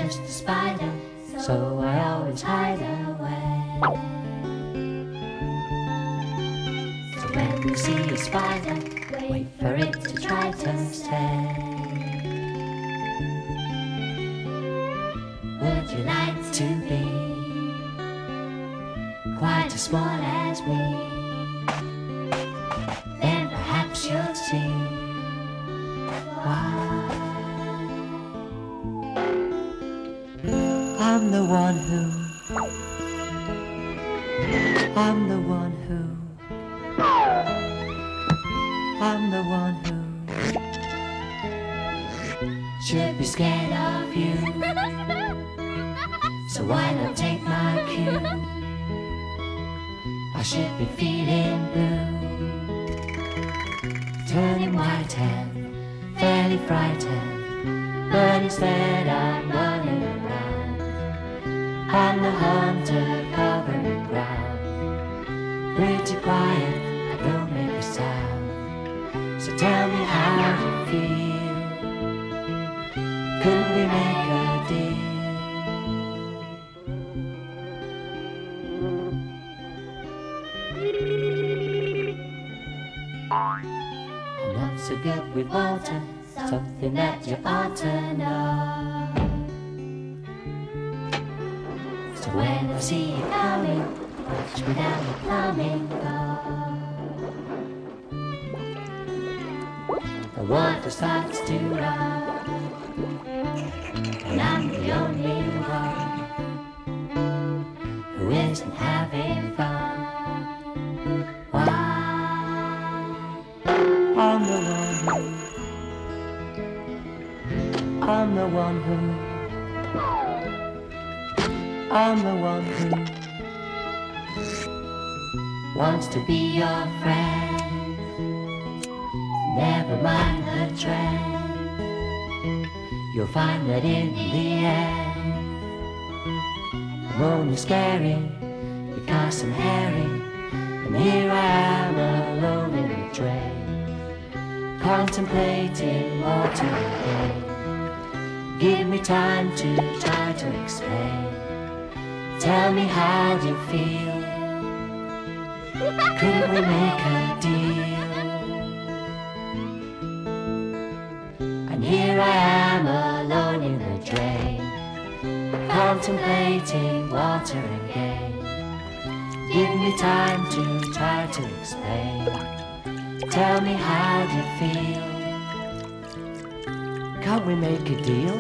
just a spider, so I always hide away. So when you see a spider, wait for it to try to stay. Would you like to be quite as small as me? Then perhaps you'll see why. I'm the one who, I'm the one who, I'm the one who should be scared of you. So why not take my cue? I should be feeling blue, turning white and fairly frightened, but instead I'm running around. I'm the hunter covering ground, pretty quiet, I don't make a sound. So tell me how you feel, could we make a deal? I'm not so good with water, something that you ought to know. So when I see you coming, watch me down the flamingo. The water starts to run, and I'm the only one who isn't having fun. Why? I'm the one who, I'm the one who, I'm the one who wants to be your friend. Never mind the trend, you'll find that in the end I'm only scary because I'm hairy, and here I am alone in the drain, contemplating water again. Give me time to try to explain. Tell me how do you feel? Could we make a deal? And here I am alone in the drain, contemplating water again. Give me time to try to explain. Tell me how do you feel? Can't we make a deal?